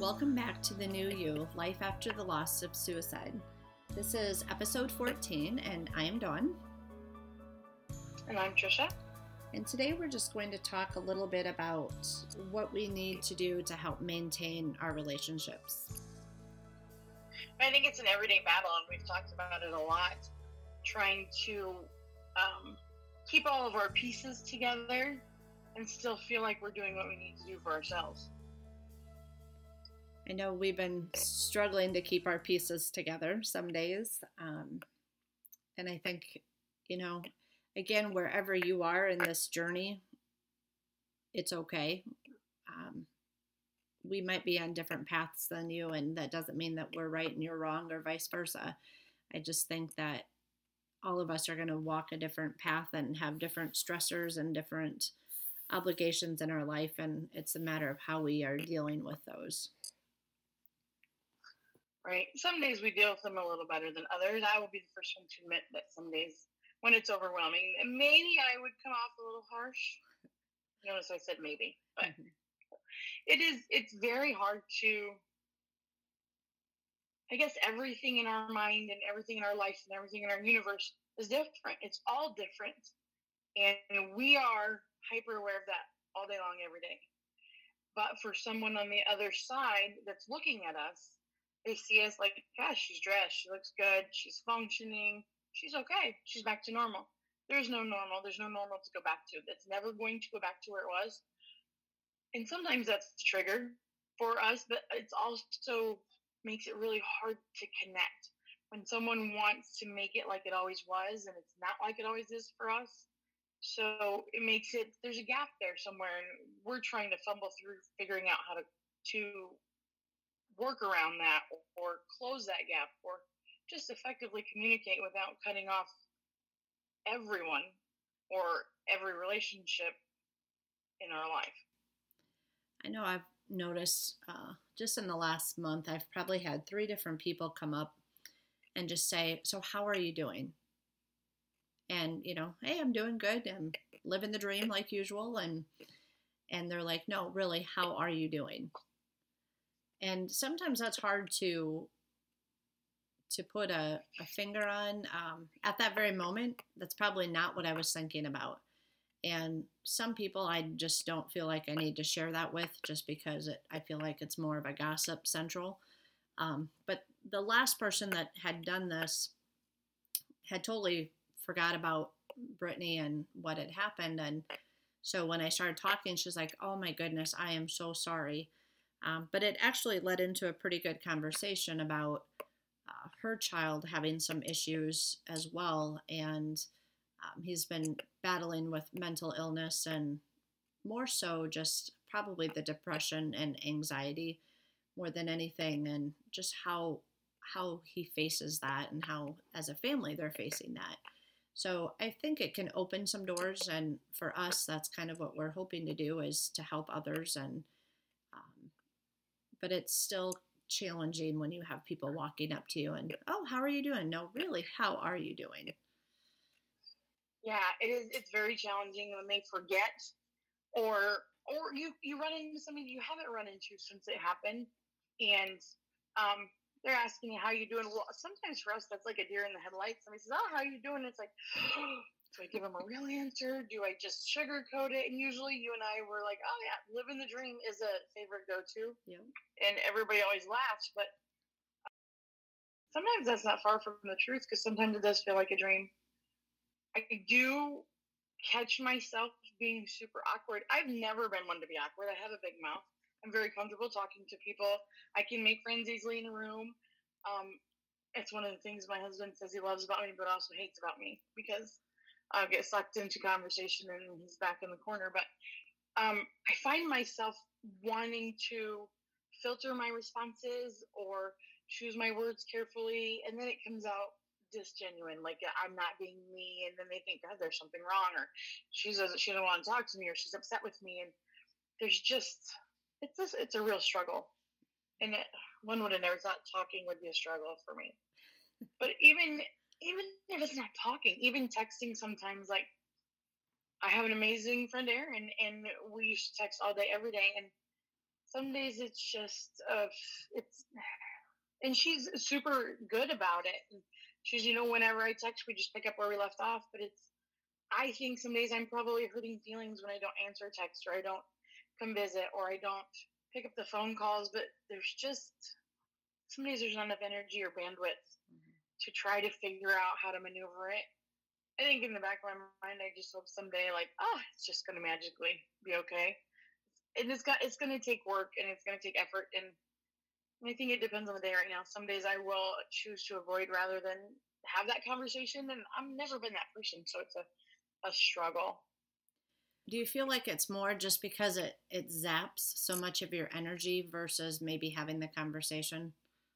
Welcome back to The New You, Life After the Loss of Suicide. This is episode 14, and I am Dawn. And I'm Trisha. And today we're just going to talk a little bit about what we need to do to help maintain our relationships. I think it's an everyday battle, and we've talked about it a lot, trying to keep all of our pieces together and still feel like we're doing what we need to do for ourselves. I know we've been struggling to keep our pieces together some days. And I think, again, wherever you are in this journey, it's okay. We might be on different paths than you, and that doesn't mean that we're right and you're wrong or vice versa. I just think that all of us are going to walk a different path and have different stressors and different obligations in our life, and it's a matter of how we are dealing with those. Right. Some days we deal with them a little better than others. I will be the first one to admit that some days when it's overwhelming, maybe I would come off a little harsh. Notice I said maybe, but it's very hard to, I guess everything in our mind and everything in our life and everything in our universe is different. It's all different. And we are hyper aware of that all day long, every day. But for someone on the other side that's looking at us, they see us like, gosh, she's dressed, she looks good, she's functioning, she's okay, she's back to normal. There's no normal to go back to. It's never going to go back to where it was. And sometimes that's the trigger for us, but it's also makes it really hard to connect. When someone wants to make it like it always was, and it's not like it always is for us. So it makes it, there's a gap there somewhere, and we're trying to fumble through figuring out how to work around that or close that gap or just effectively communicate without cutting off everyone or every relationship in our life. I know I've noticed just in the last month, I've probably had 3 different people come up and just say, so how are you doing? And, hey, I'm doing good. I'm living the dream like usual. And they're like, no, really, how are you doing? And sometimes that's hard to put a finger on. At that very moment, that's probably not what I was thinking about. And some people I just don't feel like I need to share that with, just because I feel like it's more of a gossip central. But the last person that had done this had totally forgot about Brittany and what had happened. And so when I started talking, she's like, oh my goodness, I am so sorry. But it actually led into a pretty good conversation about her child having some issues as well. And he's been battling with mental illness and more so just probably the depression and anxiety more than anything, and just how he faces that and how as a family they're facing that. So I think it can open some doors, and for us, that's kind of what we're hoping to do, is to help others. And but it's still challenging when you have people walking up to you and, oh, how are you doing? No, really, how are you doing? Yeah, it is. It's very challenging when they forget, or you run into somebody you haven't run into since it happened, and they're asking you how you doing. Well, sometimes for us that's like a deer in the headlights. Somebody says, "Oh, how you doing?" It's like, do I give them a real answer? Do I just sugarcoat it? And usually you and I were like, "Oh yeah, living the dream is a favorite go-to." Yeah. And everybody always laughs, but sometimes that's not far from the truth, because sometimes it does feel like a dream. I do catch myself being super awkward. I've never been one to be awkward. I have a big mouth. I'm very comfortable talking to people. I can make friends easily in a room. It's one of the things my husband says he loves about me, but also hates about me, because I'll get sucked into conversation and he's back in the corner. But I find myself wanting to filter my responses or choose my words carefully, and then it comes out disgenuine, like I'm not being me, and then they think, God, there's something wrong, or she doesn't want to talk to me, or she's upset with me, and there's just it's a real struggle. And one would have never thought talking would be a struggle for me. But even if it's not talking, even texting sometimes, like I have an amazing friend, Erin, and we used to text all day, every day. And Some days it's just it's and she's super good about it. And she's, whenever I text, we just pick up where we left off. But I think some days I'm probably hurting feelings when I don't answer a text, or I don't come visit, or I don't pick up the phone calls. But there's just some days there's not enough energy or bandwidth to try to figure out how to maneuver it. I think in the back of my mind, I just hope someday, like, it's just going to magically be okay. And it's going to take work, and it's going to take effort, and I think it depends on the day right now. Some days I will choose to avoid rather than have that conversation, and I've never been that person, so it's a struggle. Do you feel like it's more just because it zaps so much of your energy versus maybe having the conversation?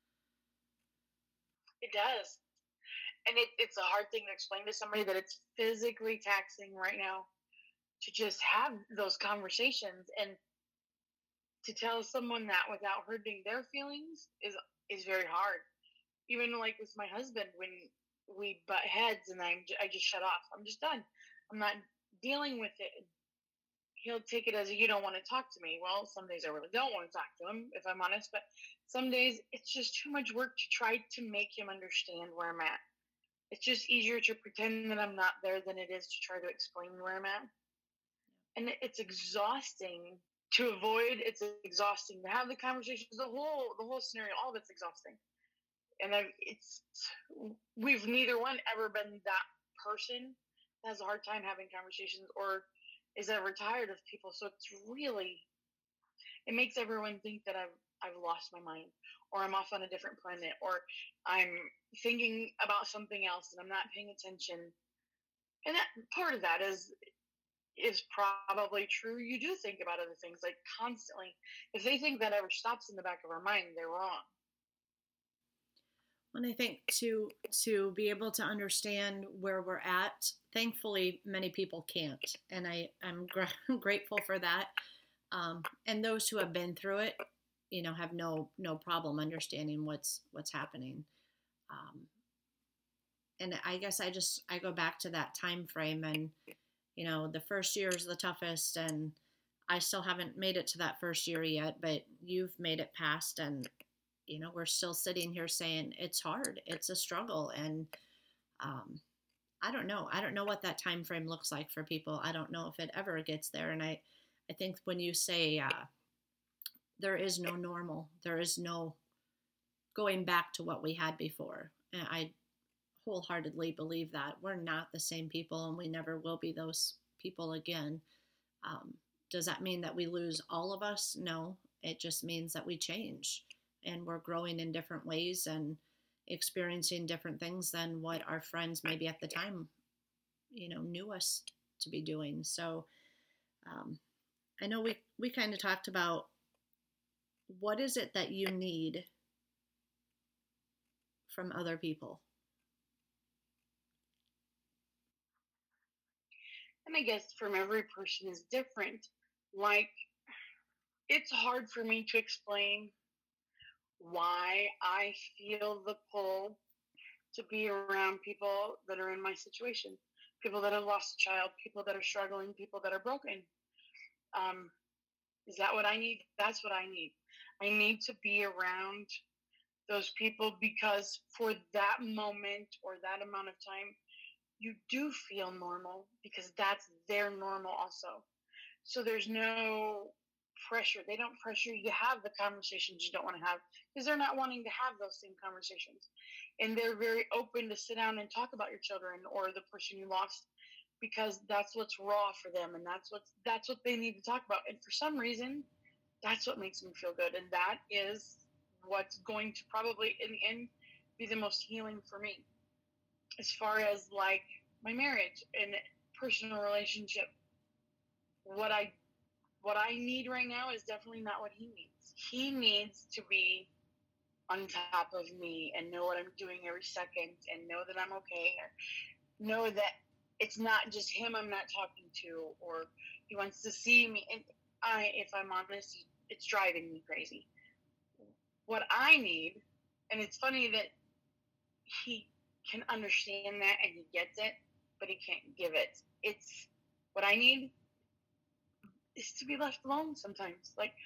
It does. And it's a hard thing to explain to somebody that it's physically taxing right now to just have those conversations, and to tell someone that without hurting their feelings is very hard. Even like with my husband, when we butt heads and I just shut off. I'm just done. I'm not dealing with it. He'll take it as you don't want to talk to me. Well, some days I really don't want to talk to him, if I'm honest. But some days it's just too much work to try to make him understand where I'm at. It's just easier to pretend that I'm not there than it is to try to explain where I'm at. And it's exhausting to avoid. It's exhausting to have the conversations. The whole scenario, all of it's exhausting. And we've neither one ever been that person that has a hard time having conversations or is ever tired of people. So it makes everyone think that I've lost my mind, or I'm off on a different planet, or I'm thinking about something else and I'm not paying attention. And that part of that is probably true. You do think about other things like constantly. If they think that ever stops in the back of our mind, they're wrong. And I think to be able to understand where we're at, thankfully many people can't, and I'm grateful for that. And those who have been through it, have no problem understanding what's happening. Um, and I guess I go back to that time frame, and the first year is the toughest, and I still haven't made it to that first year yet, but you've made it past, and we're still sitting here saying it's hard, it's a struggle, and I don't know what that time frame looks like for people. I don't know if it ever gets there. And I think when you say there is no normal, there is no going back to what we had before, and I wholeheartedly believe that we're not the same people, and we never will be those people again. Does that mean that we lose all of us? No, it just means that we change, and we're growing in different ways and experiencing different things than what our friends maybe at the time, knew us to be doing. So I know we kind of talked about what is it that you need from other people. And I guess from every person is different. Like, it's hard for me to explain why I feel the pull to be around people that are in my situation, people that have lost a child, people that are struggling, people that are broken. Um, is that what I need? That's what I need. I need to be around those people because for that moment or that amount of time, you do feel normal because that's their normal also. So there's no pressure. They don't pressure you to have the conversations you don't want to have because they're not wanting to have those same conversations. And they're very open to sit down and talk about your children or the person you lost because that's what's raw for them, and that's what they need to talk about. And for some reason, that's what makes me feel good, and that is what's going to probably in the end be the most healing for me. As far as like my marriage and personal relationship, what I need right now is definitely not what he needs. He needs to be on top of me and know what I'm doing every second and know that I'm okay, or know that it's not just him I'm not talking to, or he wants to see me. And if I'm honest, it's driving me crazy. What I need, and it's funny that he can understand that and he gets it, but he can't give it. It's what I need is to be left alone sometimes. Like,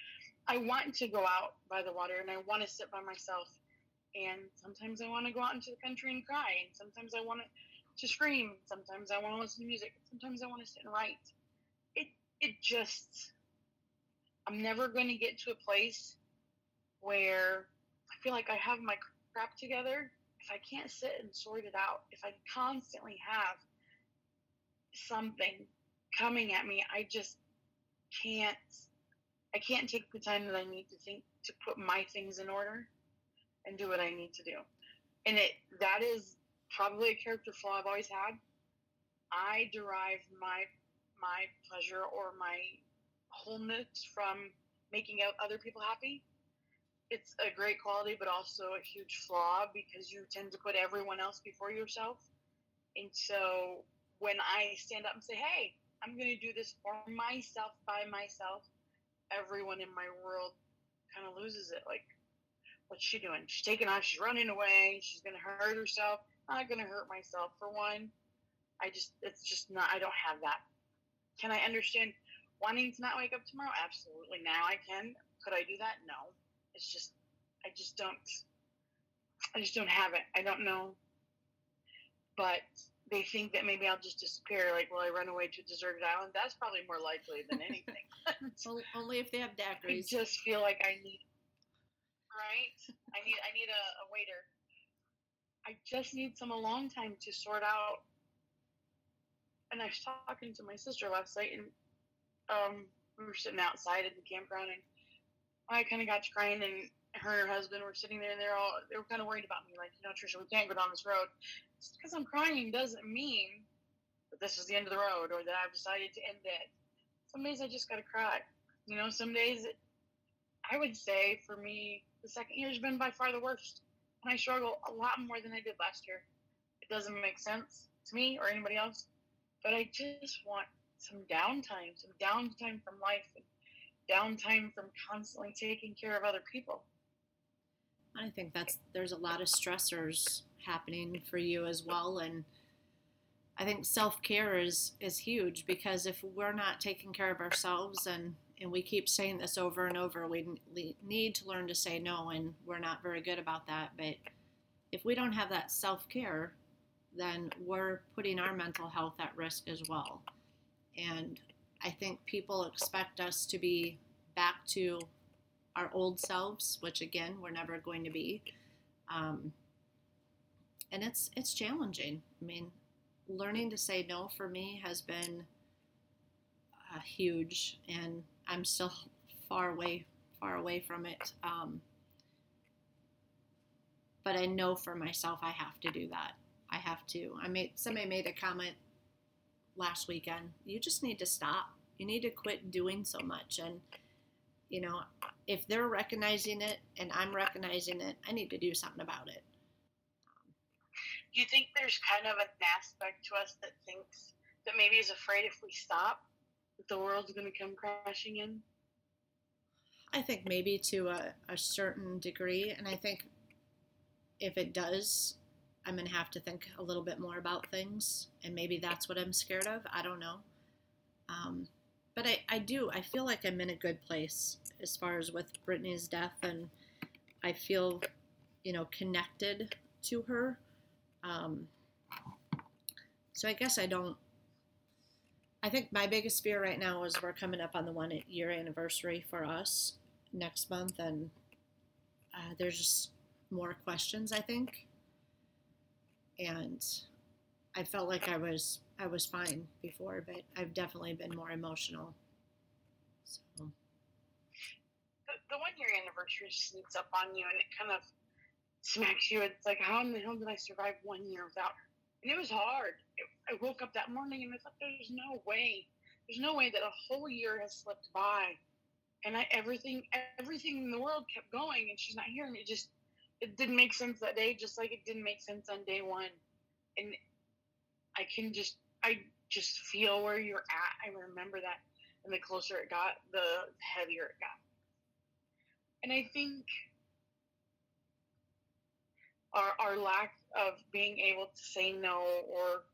I want to go out by the water and I want to sit by myself. And sometimes I want to go out into the country and cry. And sometimes I want to scream. Sometimes I want to listen to music. Sometimes I want to sit and write. It just, I'm never going to get to a place where I feel like I have my crap together if I can't sit and sort it out. If I constantly have something coming at me, I just can't. I can't take the time that I need to think to put my things in order and do what I need to do. And that is probably a character flaw I've always had. I derive my pleasure or my wholeness from making other people happy. It's a great quality, but also a huge flaw because you tend to put everyone else before yourself. And so when I stand up and say, hey, I'm going to do this for myself, by myself, everyone in my world kind of loses it. Like, what's she doing? She's taking off. She's running away. She's going to hurt herself. I'm not going to hurt myself for one. It's just not, I don't have that. Can I understand wanting to not wake up tomorrow? Absolutely. Now I can. Could I do that? No. It's just, I just don't have it. I don't know. But they think that maybe I'll just disappear. Like, will I run away to a deserted island? That's probably more likely than anything. Only if they have daiquiris. I just feel like I need, right? I need a waiter. I just need some alone time to sort out. And I was talking to my sister last night, and we were sitting outside at the campground, and I kind of got to crying, and her and her husband were sitting there, and they were kind of worried about me, like, Trisha, we can't go down this road. Just because I'm crying doesn't mean that this is the end of the road or that I've decided to end it. Some days I just got to cry. Some days I would say for me, the second year has been by far the worst. And I struggle a lot more than I did last year. It doesn't make sense to me or anybody else, but I just want some downtime from life, and downtime from constantly taking care of other people. I think there's a lot of stressors happening for you as well, and I think self-care is huge, because if we're not taking care of ourselves, and we keep saying this over and over, we need to learn to say no, and we're not very good about that. But if we don't have that self-care, then we're putting our mental health at risk as well. And I think people expect us to be back to our old selves, which again, we're never going to be. And it's challenging. I mean, learning to say no for me has been huge, and I'm still far away from it. But I know for myself, I have to do that. I have to. Somebody made a comment last weekend. You just need to stop. You need to quit doing so much. And if they're recognizing it and I'm recognizing it, I need to do something about it. Do you think there's kind of an aspect to us that thinks that maybe is afraid if we stop, that the world's going to come crashing in? I think maybe to a certain degree. And I think if it does, I'm going to have to think a little bit more about things. And maybe that's what I'm scared of. I don't know. But I feel like I'm in a good place as far as with Brittany's death. And I feel, connected to her. So I guess I think my biggest fear right now is we're coming up on the 1-year anniversary for us next month, and there's just more questions, I think. And I felt like I was fine before, but I've definitely been more emotional. So the 1-year anniversary sneaks up on you, and it kind of smacks you. It's like, how in the hell did I survive 1 year without her? And it was hard. I woke up that morning and I thought, there's no way that a whole year has slipped by, and everything in the world kept going, and she's not here. And it didn't make sense that day, just like it didn't make sense on day one. And I just feel where you're at. I remember that, and the closer it got, the heavier it got. And I think our lack of being able to say no, or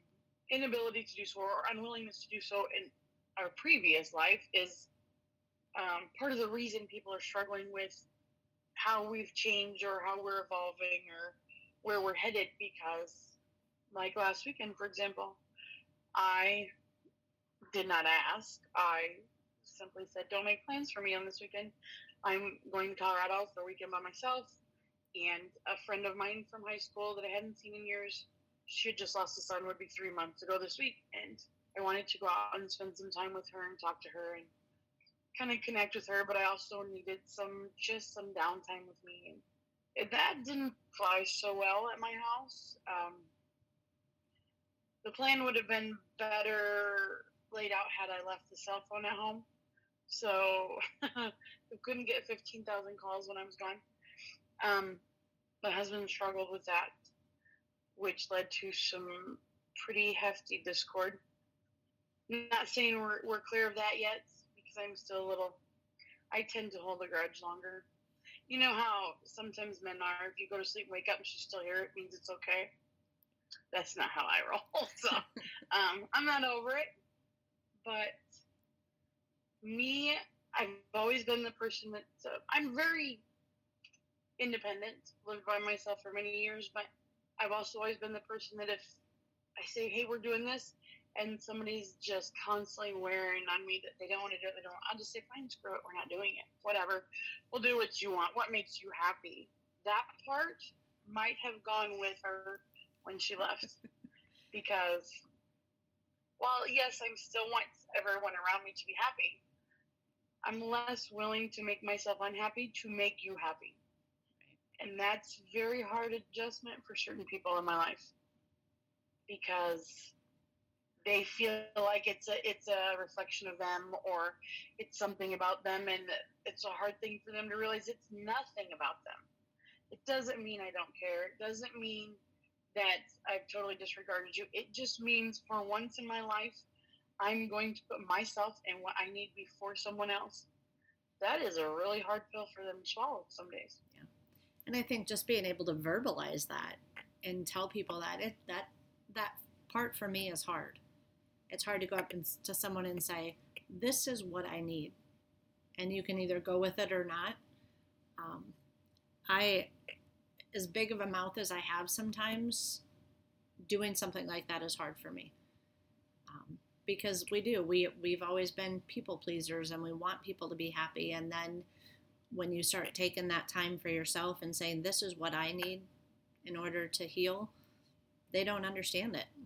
inability to do so, or unwillingness to do so in our previous life, is part of the reason people are struggling with how we've changed or how we're evolving or where we're headed. Because, like last weekend, for example, I did not ask. I simply said, "Don't make plans for me on this weekend. I'm going to Colorado for a weekend by myself." And a friend of mine from high school that I hadn't seen in years, she had just lost a son, would be 3 months ago this week. And I wanted to go out and spend some time with her and talk to her and kind of connect with her. But I also needed some downtime with me. And that didn't fly so well at my house. The plan would have been better laid out had I left the cell phone at home. So we couldn't get 15,000 calls when I was gone. My husband struggled with that, which led to some pretty hefty discord. I'm not saying we're clear of that yet, because I'm still a little, I tend to hold a grudge longer. You know how sometimes men are, if you go to sleep and wake up and she's still here, it means it's okay. That's not how I roll. So I'm not over it. But me, I've always been the person that, I'm very independent, lived by myself for many years, but I've also always been the person that if I say, "Hey, we're doing this," and somebody's just constantly wearing on me that they don't want to do it, I'll just say, "Fine, screw it, we're not doing it. Whatever. We'll do what you want. What makes you happy?" That part might have gone with her when she left. Because, while yes, I still want everyone around me to be happy, I'm less willing to make myself unhappy to make you happy. And that's very hard adjustment for certain people in my life, because they feel like it's a reflection of them, or it's something about them, and it's a hard thing for them to realize it's nothing about them. It doesn't mean I don't care. It doesn't mean that I've totally disregarded you. It just means for once in my life, I'm going to put myself and what I need before someone else. That is a really hard pill for them to swallow some days. Yeah. And I think just being able to verbalize that and tell people that part for me is hard. It's hard to go up to someone and say, "This is what I need," and you can either go with it or not. I, as big of a mouth as I have sometimes, doing something like that is hard for me. Because we've always been people pleasers, and we want people to be happy. And then when you start taking that time for yourself and saying, "This is what I need in order to heal," they don't understand it.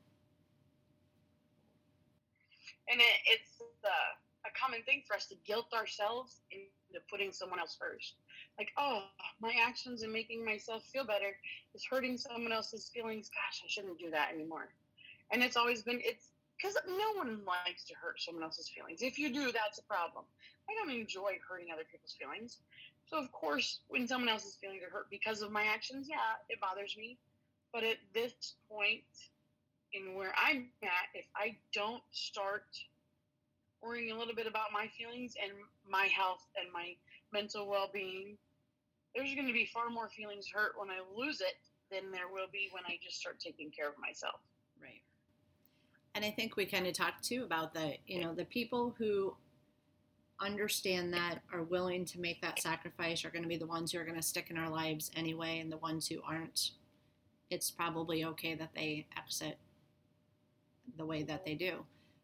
And it's a common thing for us to guilt ourselves into putting someone else first. Like, "Oh, my actions in making myself feel better is hurting someone else's feelings. Gosh, I shouldn't do that anymore." And it's because no one likes to hurt someone else's feelings. If you do, that's a problem. I don't enjoy hurting other people's feelings. So, of course, when someone else's feelings are hurt because of my actions, yeah, it bothers me. But at this point in where I'm at, if I don't start worrying a little bit about my feelings and my health and my mental well-being, there's going to be far more feelings hurt when I lose it than there will be when I just start taking care of myself. Right. And I think we kind of talked too about the people who understand that, are willing to make that sacrifice, are going to be the ones who are going to stick in our lives anyway, and the ones who aren't, it's probably okay that they exit the way that they do.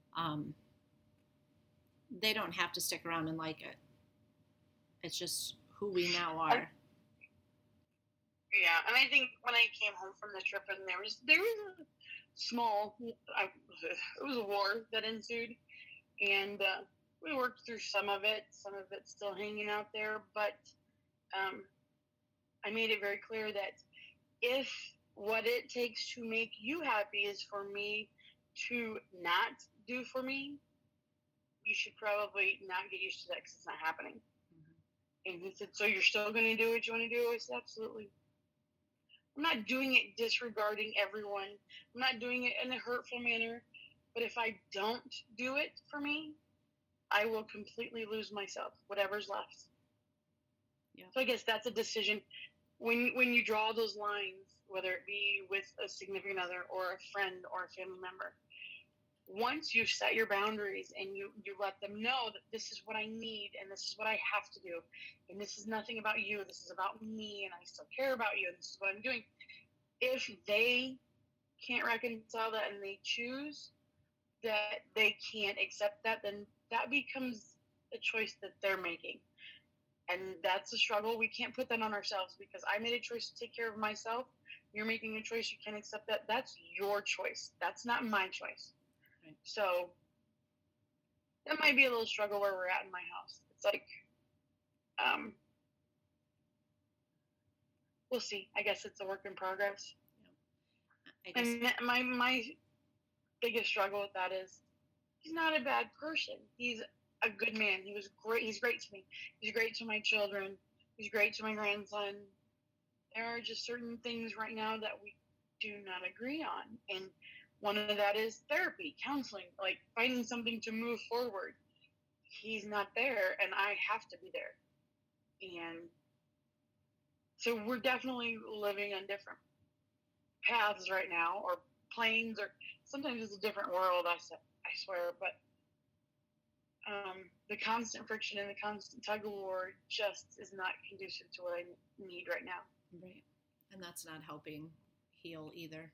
They don't have to stick around and like it. It's just who we now are. Yeah, and I think when I came home from the trip, and there was a small, it was a war that ensued, and we worked through some of it's still hanging out there, but I made it very clear that if what it takes to make you happy is for me to not do for me, you should probably not get used to that, because it's not happening. Mm-hmm. And he said, "So you're still going to do what you want to do?" I said, "Absolutely. I'm not doing it disregarding everyone. I'm not doing it in a hurtful manner. But if I don't do it for me, I will completely lose myself, whatever's left." Yeah. So I guess that's a decision. When you draw those lines, whether it be with a significant other or a friend or a family member, once you set your boundaries and you let them know that this is what I need and this is what I have to do, and this is nothing about you, this is about me, and I still care about you, and this is what I'm doing. If they can't reconcile that and they choose that they can't accept that, then that becomes a choice that they're making. And that's a struggle. We can't put that on ourselves because I made a choice to take care of myself. You're making a choice, you can't accept that. That's your choice. That's not my choice. Right. So that might be a little struggle where we're at in my house. It's like, we'll see. I guess it's a work in progress. Yeah. And my biggest struggle with that is he's not a bad person. He's a good man. He was great. He's great to me. He's great to my children. He's great to my grandson. There are just certain things right now that we do not agree on. And one of that is therapy, counseling, like finding something to move forward. He's not there, and I have to be there. And so we're definitely living on different paths right now, or planes, or sometimes it's a different world, I swear. But the constant friction and the constant tug of war just is not conducive to what I need right now. Right. And that's not helping heal either.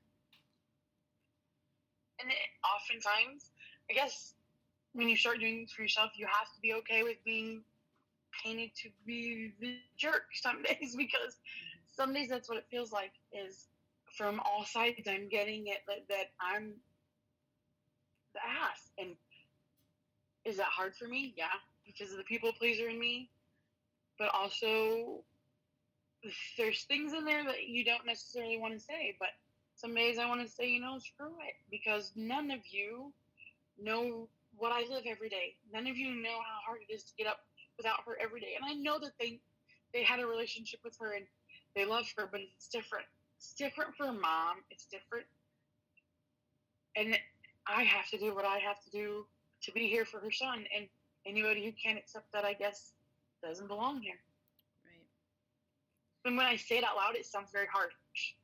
And oftentimes, I guess, when you start doing things for yourself, you have to be okay with being painted to be the jerk some days, because some days that's what it feels like, is from all sides I'm getting it that I'm the ass. And is that hard for me? Yeah, because of the people pleaser in me. But also, there's things in there that you don't necessarily want to say. But some days I want to say, screw it. Because none of you know what I live every day. None of you know how hard it is to get up without her every day. And I know that they had a relationship with her and they love her, but it's different. It's different for a mom. It's different. And I have to do what I have to do to be here for her son. And anybody who can't accept that, I guess, doesn't belong here. Right. And when I say it out loud, it sounds very harsh.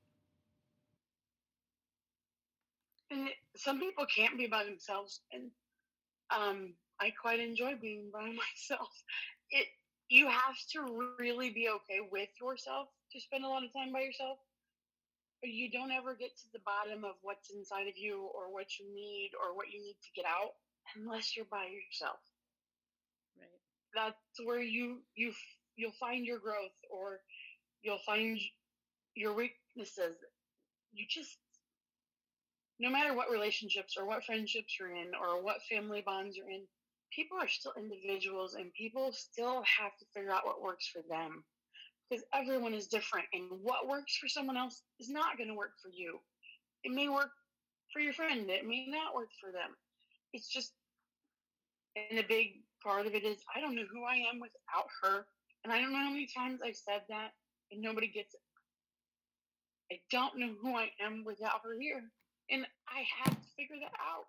And some people can't be by themselves. And I quite enjoy being by myself. You have to really be okay with yourself to spend a lot of time by yourself. But you don't ever get to the bottom of what's inside of you or what you need or what you need to get out unless you're by yourself. Right. That's where you'll find your growth, or you'll find your weaknesses. You just, no matter what relationships or what friendships you're in or what family bonds you're in, people are still individuals, and people still have to figure out what works for them, because everyone is different, and what works for someone else is not going to work for you. It may work for your friend, it may not work for them. It's just, and a big part of it is, I don't know who I am without her. And I don't know how many times I've said that and nobody gets it. I don't know who I am without her here. And I have to figure that out.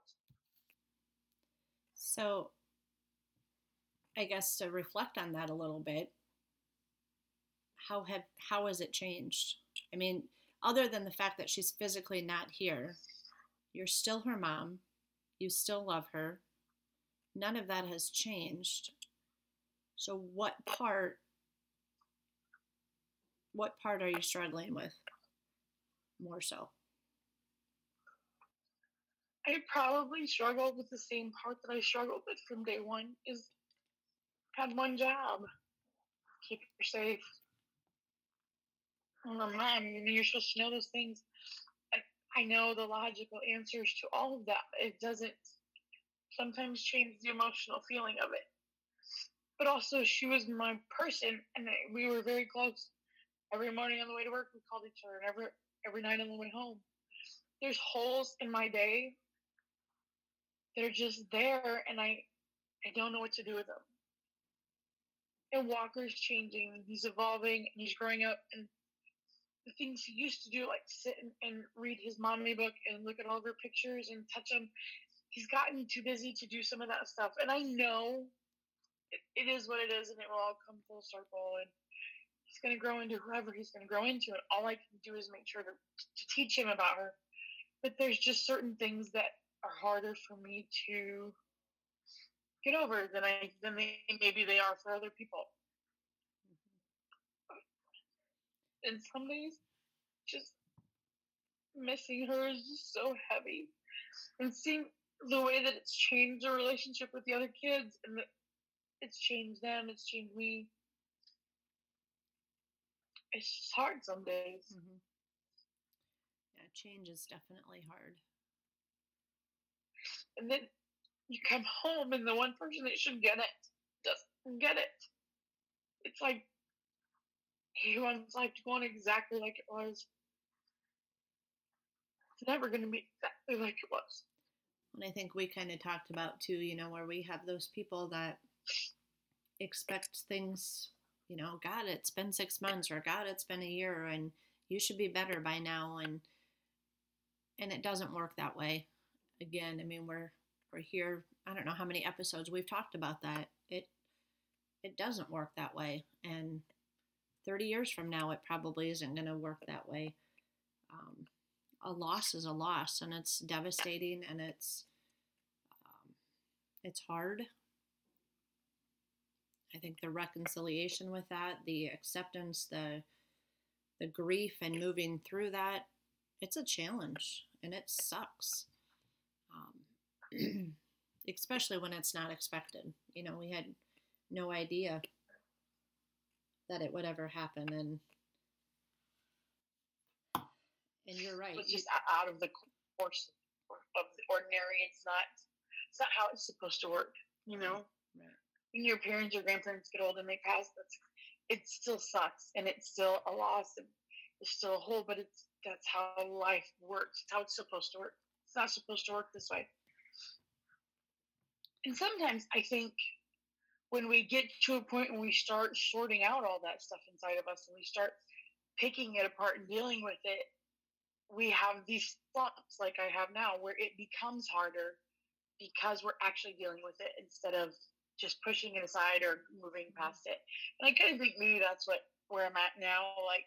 So I guess to reflect on that a little bit, how has it changed? I mean, other than the fact that she's physically not here, you're still her mom. You still love her. None of that has changed. So what part are you struggling with more so? I probably struggled with the same part that I struggled with from day one, is had one job. Keep her safe. I'm a mom, you're supposed to know those things. And I know the logical answers to all of that. It doesn't sometimes change the emotional feeling of it. But also, she was my person, and we were very close. Every morning on the way to work, we called each other, and every night on the way home. There's holes in my day that are just there, and I don't know what to do with them. And Walker's changing, and he's evolving, and he's growing up, and the things he used to do, like sit and read his mommy book and look at all of her pictures and touch them, he's gotten too busy to do some of that stuff. And I know it is what it is, and it will all come full circle, and he's going to grow into whoever he's going to grow into, and all I can do is make sure to teach him about her. But there's just certain things that are harder for me to get over than maybe they are for other people. And some days, just missing her is just so heavy, and seeing the way that it's changed the relationship with the other kids, and that it's changed them, it's changed me. It's just hard some days. Mm-hmm. Yeah, change is definitely hard. And then you come home, and the one person that should get it doesn't get it. It's like he wants life to go on exactly like it was. It's never going to be exactly like it was. And I think we kind of talked about too, where we have those people that expect things, God, it's been 6 months, or God, it's been a year, and you should be better by now. And it doesn't work that way. Again, I mean, we're here. I don't know how many episodes we've talked about that. It doesn't work that way. And 30 years from now, it probably isn't going to work that way. A loss is a loss, and it's devastating, and it's hard. I think the reconciliation with that, the acceptance, the grief, and moving through that, it's a challenge, and it sucks. Especially when it's not expected. We had no idea that it would ever happen, and you're right. It's just out of the course of the ordinary. It's not how it's supposed to work. Right. When your parents or grandparents get old and they pass, it still sucks, and it's still a loss, and it's still a hole. But that's how life works. It's how it's supposed to work. It's not supposed to work this way. And sometimes I think when we get to a point when we start sorting out all that stuff inside of us, and we start picking it apart and dealing with it, we have these slumps like I have now, where it becomes harder because we're actually dealing with it instead of just pushing it aside or moving past it. And I kind of think maybe that's where I'm at now. Like,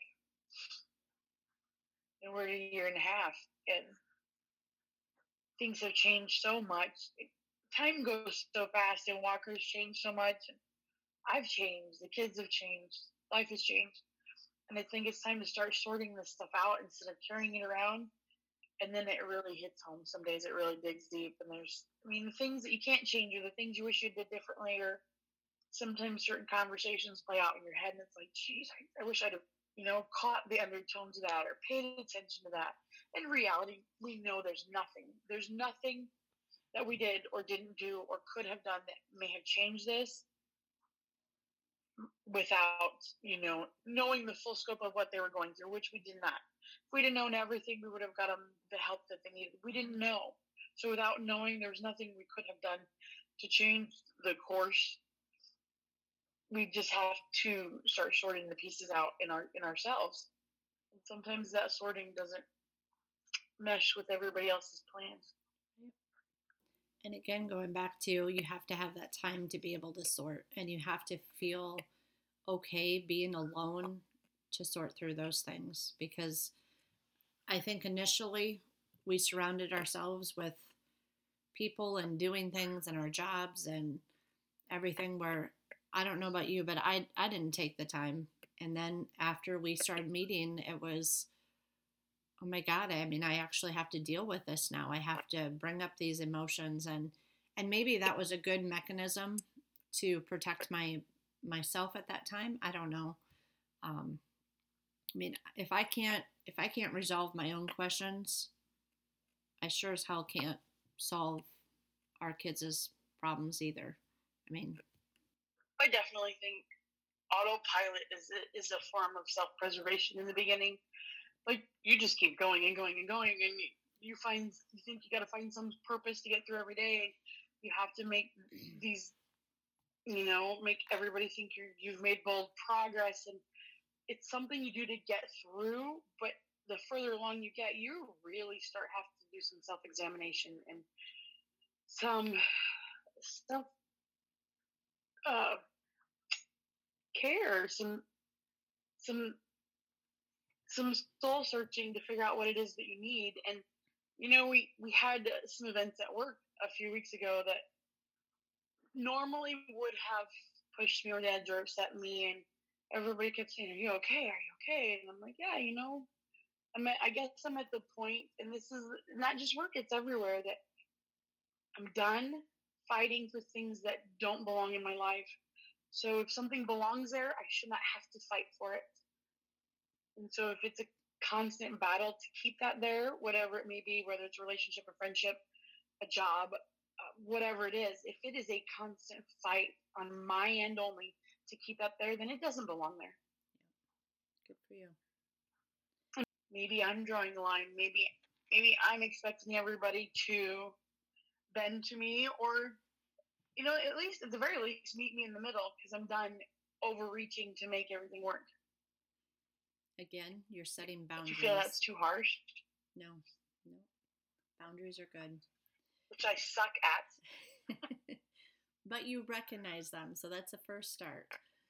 we're a year and a half, and things have changed so much. Time goes so fast, and Walker's changed so much, and I've changed. The kids have changed. Life has changed. And I think it's time to start sorting this stuff out instead of carrying it around. And then it really hits home. Some days it really digs deep. And the things that you can't change, or the things you wish you did differently, or sometimes certain conversations play out in your head, and it's like, geez, I wish I'd have, caught the undertones of that or paid attention to that. In reality, we know there's nothing that we did or didn't do or could have done that may have changed this without, knowing the full scope of what they were going through, which we did not. If we'd have known everything, we would have got them the help that they needed. We didn't know. So without knowing, there was nothing we could have done to change the course. We just have to start sorting the pieces out in ourselves. And sometimes that sorting doesn't mesh with everybody else's plans. And again, going back to, you have to have that time to be able to sort, and you have to feel okay being alone to sort through those things, because I think initially we surrounded ourselves with people and doing things and our jobs and everything where, I don't know about you, but I didn't take the time. And then after we started meeting, it was, oh my God, I mean, I actually have to deal with this now. I have to bring up these emotions, and maybe that was a good mechanism to protect myself at that time. I don't know. I mean, if I can't resolve my own questions, I sure as hell can't solve our kids' problems either. I mean, I definitely think autopilot is a form of self-preservation in the beginning. Like, you just keep going and going and going, and you think you got to find some purpose to get through every day. You have to make these, make everybody think you've made bold progress, and it's something you do to get through. But the further along you get, you really start having to do some self-examination and some self care, some soul searching to figure out what it is that you need. And we had some events at work a few weeks ago that normally would have pushed me over the edge or upset me, and everybody kept saying, "Are you okay? Are you okay?" And I'm like, "Yeah, I guess I'm at the point, and this is not just work; it's everywhere. That I'm done fighting for things that don't belong in my life. So if something belongs there, I should not have to fight for it. And so if it's a constant battle to keep that there, whatever it may be, whether it's a relationship, a friendship, a job, whatever it is, if it is a constant fight on my end only to keep that there, then it doesn't belong there. Good for you. Maybe I'm drawing the line. Maybe I'm expecting everybody to bend to me, or at the very least, meet me in the middle, because I'm done overreaching to make everything work. Again, you're setting boundaries. Do you feel that's too harsh? No. Boundaries are good. Which I suck at. But you recognize them, so that's the first start.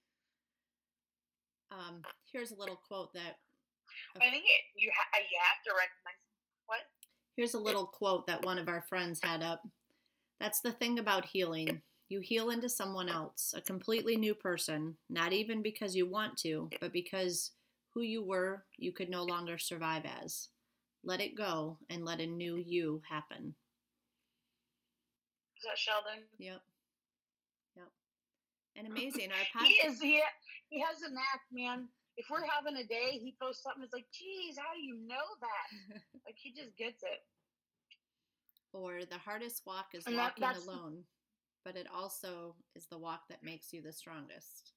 Here's a little quote that... I think you have to recognize them. What? Here's a little quote that one of our friends had up. That's the thing about healing. You heal into someone else, a completely new person, not even because you want to, but because who you were, you could no longer survive as. Let it go and let a new you happen. Is that Sheldon? Yep. And amazing. Our podcast. He has a knack, man. If we're having a day, he posts something. It's like, geez, how do you know that? Like, he just gets it. Or the hardest walk is walking alone, but it also is the walk that makes you the strongest.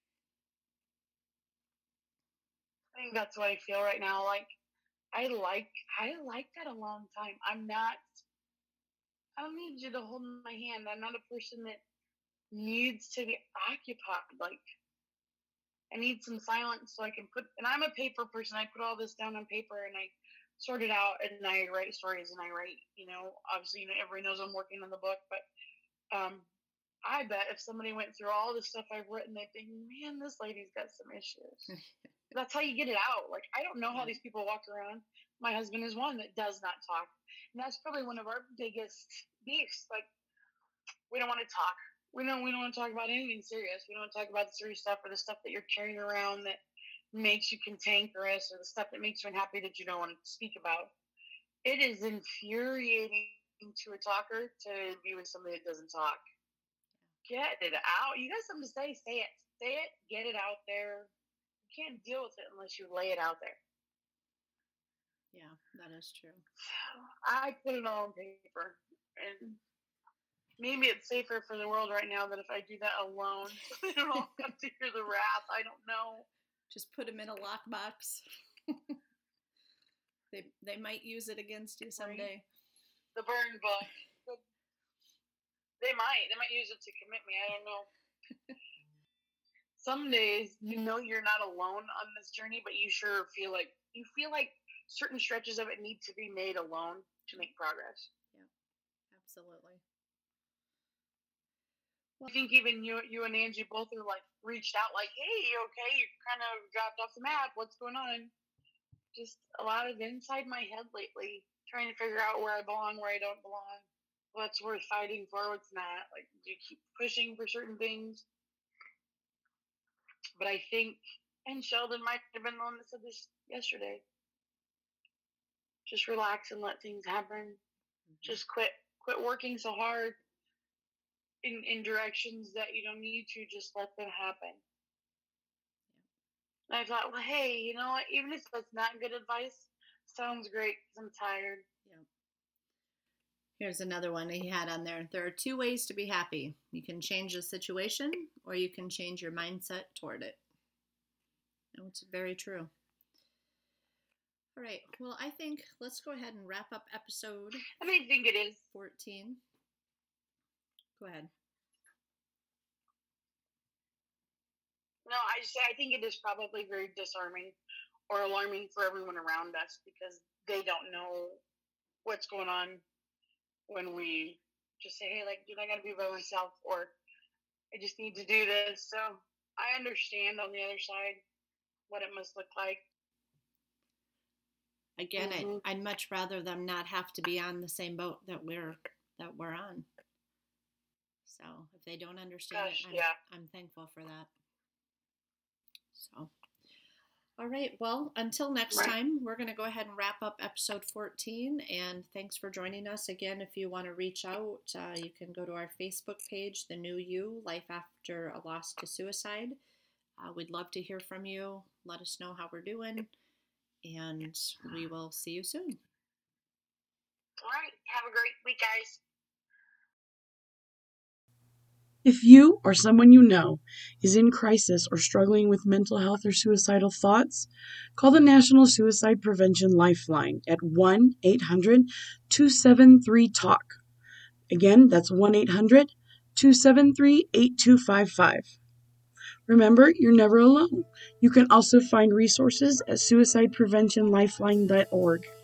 I think that's what I feel right now. Like, I like that alone time. I don't need you to hold my hand. I'm not a person that needs to be occupied. Like, I need some silence so I can and I'm a paper person. I put all this down on paper and I sort it out, and I write stories, and I write, obviously, everybody knows I'm working on the book, but I bet if somebody went through all the stuff I've written, they'd think, man, this lady's got some issues. That's how you get it out. Like, I don't know how these people walk around. My husband is one that does not talk. And that's probably one of our biggest beefs. Like, we don't want to talk. We don't want to talk about anything serious. We don't want to talk about the serious stuff, or the stuff that you're carrying around that makes you cantankerous, or the stuff that makes you unhappy that you don't want to speak about. It is infuriating to a talker to be with somebody that doesn't talk. Get it out. You got something to say, say it. Say it, get it out there. You can't deal with it unless you lay it out there. Yeah, that is true. I put it all on paper, and maybe it's safer for the world right now that if I do that alone, so they don't all come to hear the wrath. I don't know. Just put them in a lockbox. They might use it against you someday. The burn book. They might use it to commit me. I don't know. Some days, you're not alone on this journey, but you sure feel like certain stretches of it need to be made alone to make progress. Yeah, absolutely. Well, I think even you and Angie both are like reached out, like, hey, you okay? You kind of dropped off the map. What's going on? Just a lot of inside my head lately, trying to figure out where I belong, where I don't belong, what's worth fighting for, what's not. Like, do you keep pushing for certain things? But I think, and Sheldon might have been the one that said this yesterday, just relax and let things happen. Mm-hmm. Just quit working so hard in directions that you don't need to. Just let them happen. Yeah. And I thought, well, hey, you know what? Even if that's not good advice, sounds great because I'm tired. Yeah. Here's another one he had on there. There are two ways to be happy. You can change the situation, or you can change your mindset toward it. And it's very true. All right. Well, I think let's go ahead and wrap up episode. I think it is 14. Go ahead. No, I think it is probably very disarming or alarming for everyone around us, because they don't know what's going on when we just say, hey, like, dude, I got to be by myself, or I just need to do this. So I understand on the other side what it must look like. again, I'd much rather them not have to be on the same boat that we're on. So if they don't understand it, I'm thankful for that. So, all right. Well, until next time, we're going to go ahead and wrap up episode 14. And thanks for joining us. Again, if you want to reach out, you can go to our Facebook page, The New You, Life After a Loss to Suicide. We'd love to hear from you. Let us know how we're doing. And we will see you soon. All right. Have a great week, guys. If you or someone you know is in crisis or struggling with mental health or suicidal thoughts, call the National Suicide Prevention Lifeline at 1-800-273-TALK. Again, that's 1-800-273-8255. Remember, you're never alone. You can also find resources at suicidepreventionlifeline.org.